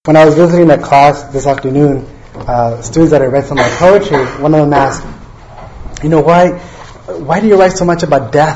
When I was visiting a class this afternoon, students that had read some of my poetry, one of them asked, why do you write so much about death?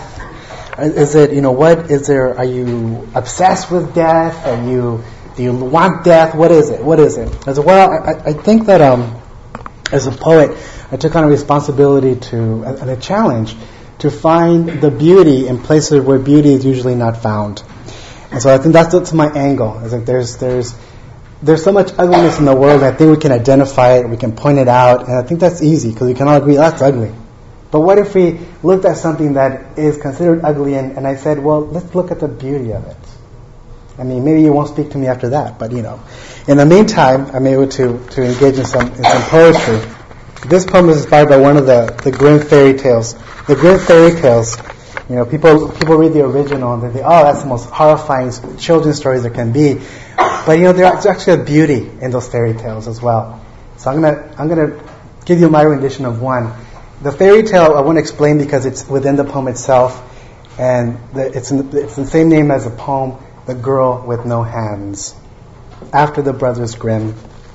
Are you obsessed with death? Do you want death? What is it? I said, I think that as a poet, I took on a responsibility and a challenge to find the beauty in places where beauty is usually not found. And so I think that's my angle. I think there's so much ugliness in the world, and I think we can identify it, we can point it out, and I think that's easy because we can all agree that's ugly. But what if we looked at something that is considered ugly and I said, well, let's look at the beauty of it. I mean, maybe you won't speak to me after that, but In the meantime, I'm able to engage in some poetry. This poem is inspired by one of the Grimm fairy tales. The Grimm fairy tales, people read the original and they think, oh, that's the most horrifying children's stories there can be. But there's actually a beauty in those fairy tales as well. So I'm gonna give you my rendition of one. The fairy tale I won't explain because it's within the poem itself, and it's the same name as the poem, The Girl with No Hands, after the Brothers Grimm.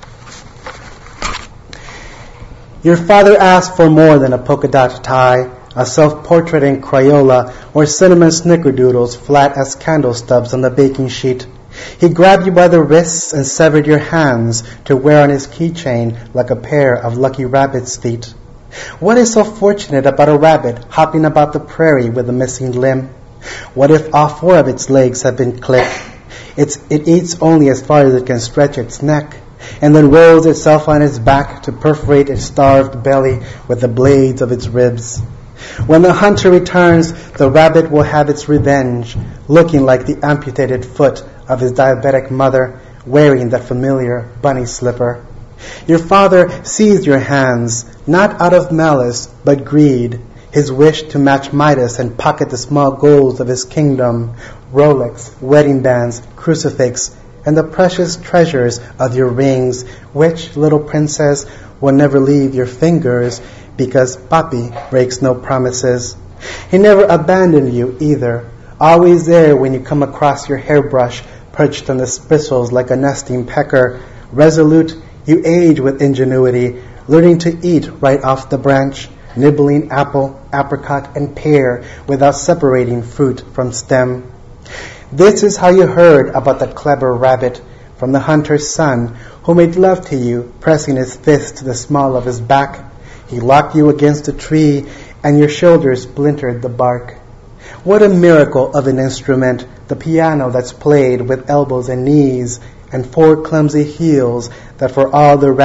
Your father asked for more than a polka dot tie, a self-portrait in Crayola, or cinnamon snickerdoodles flat as candle stubs on the baking sheet. He grabbed you by the wrists and severed your hands to wear on his keychain like a pair of lucky rabbit's feet. What is so fortunate about a rabbit hopping about the prairie with a missing limb? What if all four of its legs have been clipped? It eats only as far as it can stretch its neck, and then rolls itself on its back to perforate its starved belly with the blades of its ribs. When the hunter returns, the rabbit will have its revenge, looking like the amputated foot of his diabetic mother, wearing that familiar bunny slipper. Your father seized your hands, not out of malice, but greed, his wish to match Midas and pocket the small goals of his kingdom, Rolex, wedding bands, crucifix, and the precious treasures of your rings, which, little princess, will never leave your fingers, because Papi breaks no promises. He never abandoned you either, always there when you come across your hairbrush, perched on the bristles like a nesting pecker. Resolute, you age with ingenuity, learning to eat right off the branch, nibbling apple, apricot, and pear without separating fruit from stem. This is how you heard about the clever rabbit from the hunter's son, who made love to you, pressing his fist to the small of his back. He locked you against a tree, and your shoulders splintered the bark. What a miracle of an instrument, the piano that's played with elbows and knees, and four clumsy heels that for all their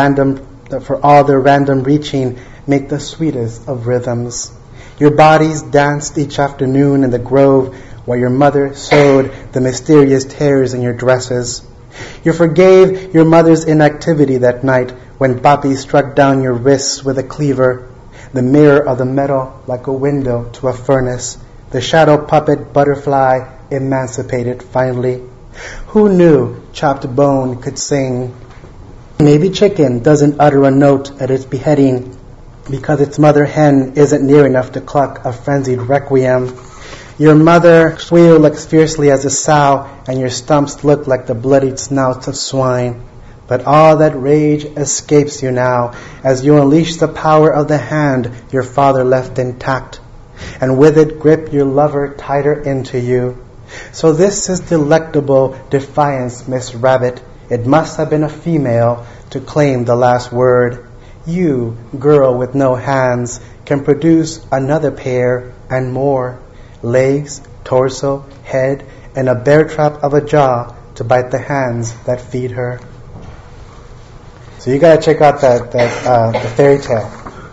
random reaching make the sweetest of rhythms. Your bodies danced each afternoon in the grove while your mother sewed the mysterious tears in your dresses. You forgave your mother's inactivity that night when Papi struck down your wrists with a cleaver, the mirror of the metal like a window to a furnace, the shadow puppet butterfly emancipated finally. Who knew chopped bone could sing? Maybe chicken doesn't utter a note at its beheading because its mother hen isn't near enough to cluck a frenzied requiem. Your mother squealed as fiercely as a sow, and your stumps look like the bloodied snouts of swine. But all that rage escapes you now as you unleash the power of the hand your father left intact, and with it grip your lover tighter into you. So this is delectable defiance, Miss Rabbit. It must have been a female to claim the last word. You, girl with no hands, can produce another pair and more. Legs, torso, head, and a bear trap of a jaw to bite the hands that feed her. So you gotta check out the fairy tale.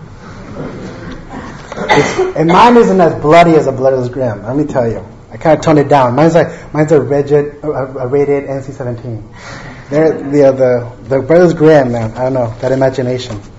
And mine isn't as bloody as a Brothers Grimm. Let me tell you, I kind of toned it down. Mine's a rated NC-17. The Brothers Grimm, man, I don't know, that imagination.